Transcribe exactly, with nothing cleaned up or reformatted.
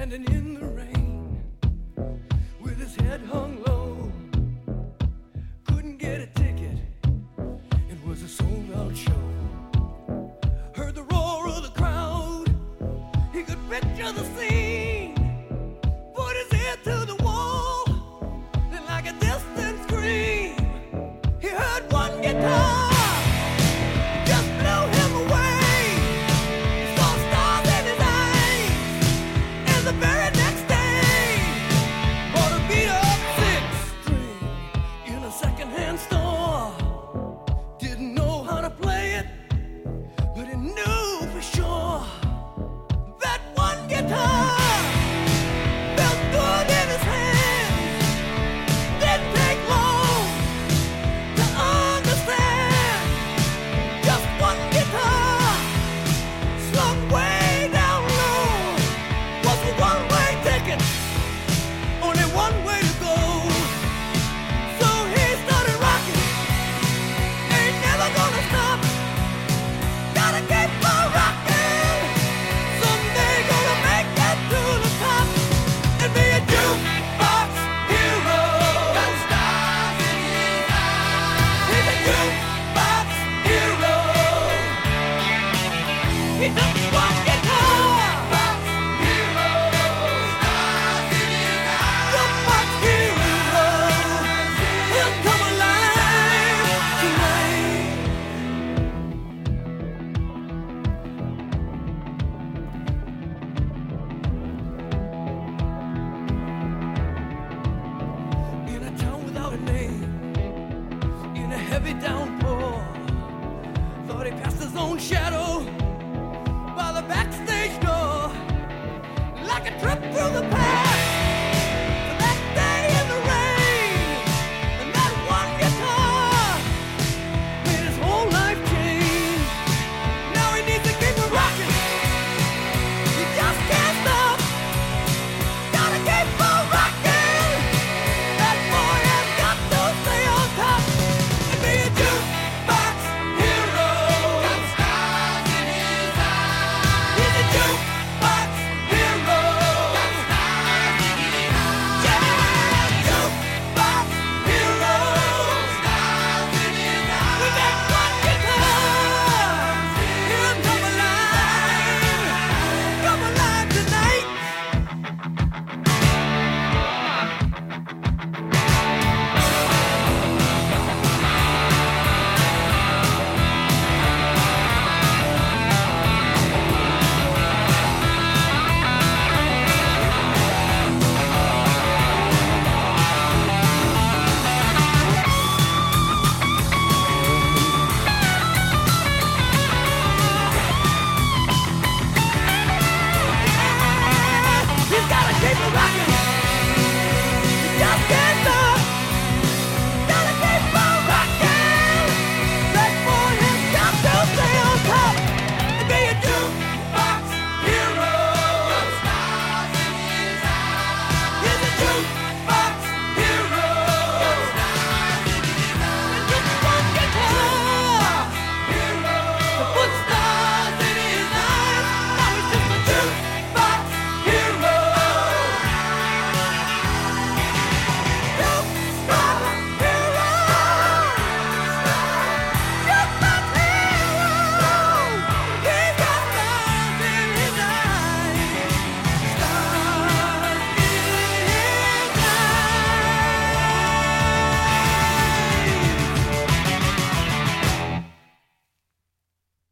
standing in the rain with his head hung low. Couldn't get a ticket, it was a sold out show. Heard the roar of the crowd, he could picture the scene. Put his ear to the wall, then like a distant scream, he heard one guitar. Heavy downpour, thought he passed his own shadow by the backstage door, like a trip through the